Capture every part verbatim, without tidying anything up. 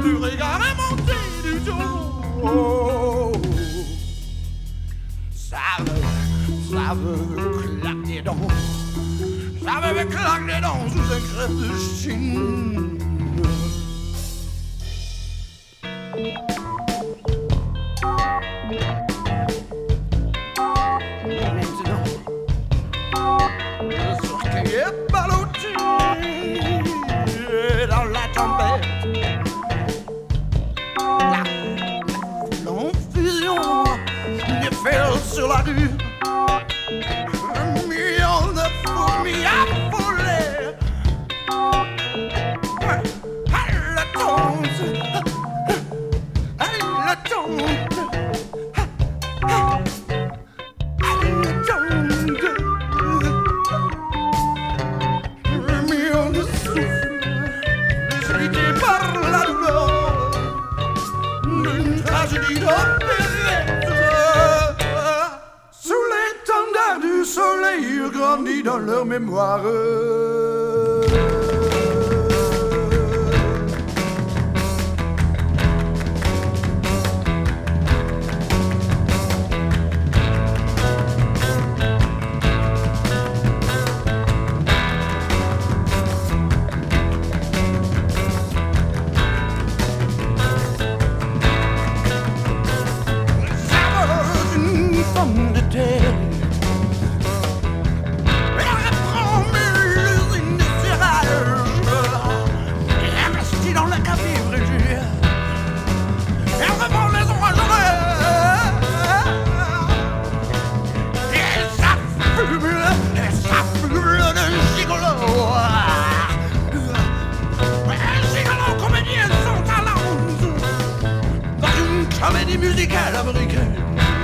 du regard et monter du dos. Ça veut, ça veut claquer des dents. Ça veut claquer des dents sous un crêpe de Chine. Dans la tempête, la confusion des fers sur la rue, un million de fourmis affolées. Elle tente, elle tente, elle tente. Un million de souffles par la douleur d'une tragédie d'opérette. Sous l'étendard du soleil grandit dans leur mémoire. Comédie musicale américaine.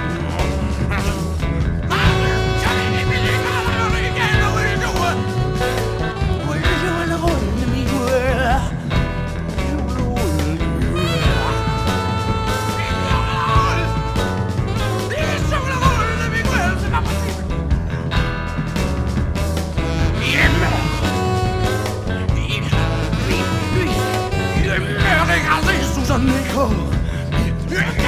Comédie musicale américaine. Oui, je vois. Oui, je vois le rôle de Miguel. Je vois le rôle de Miguel. Je vois le rôle de Miguel. C'est pas possible. Il est mort. Il, lui, lui, il est mort écrasé sous un micro. Yeah.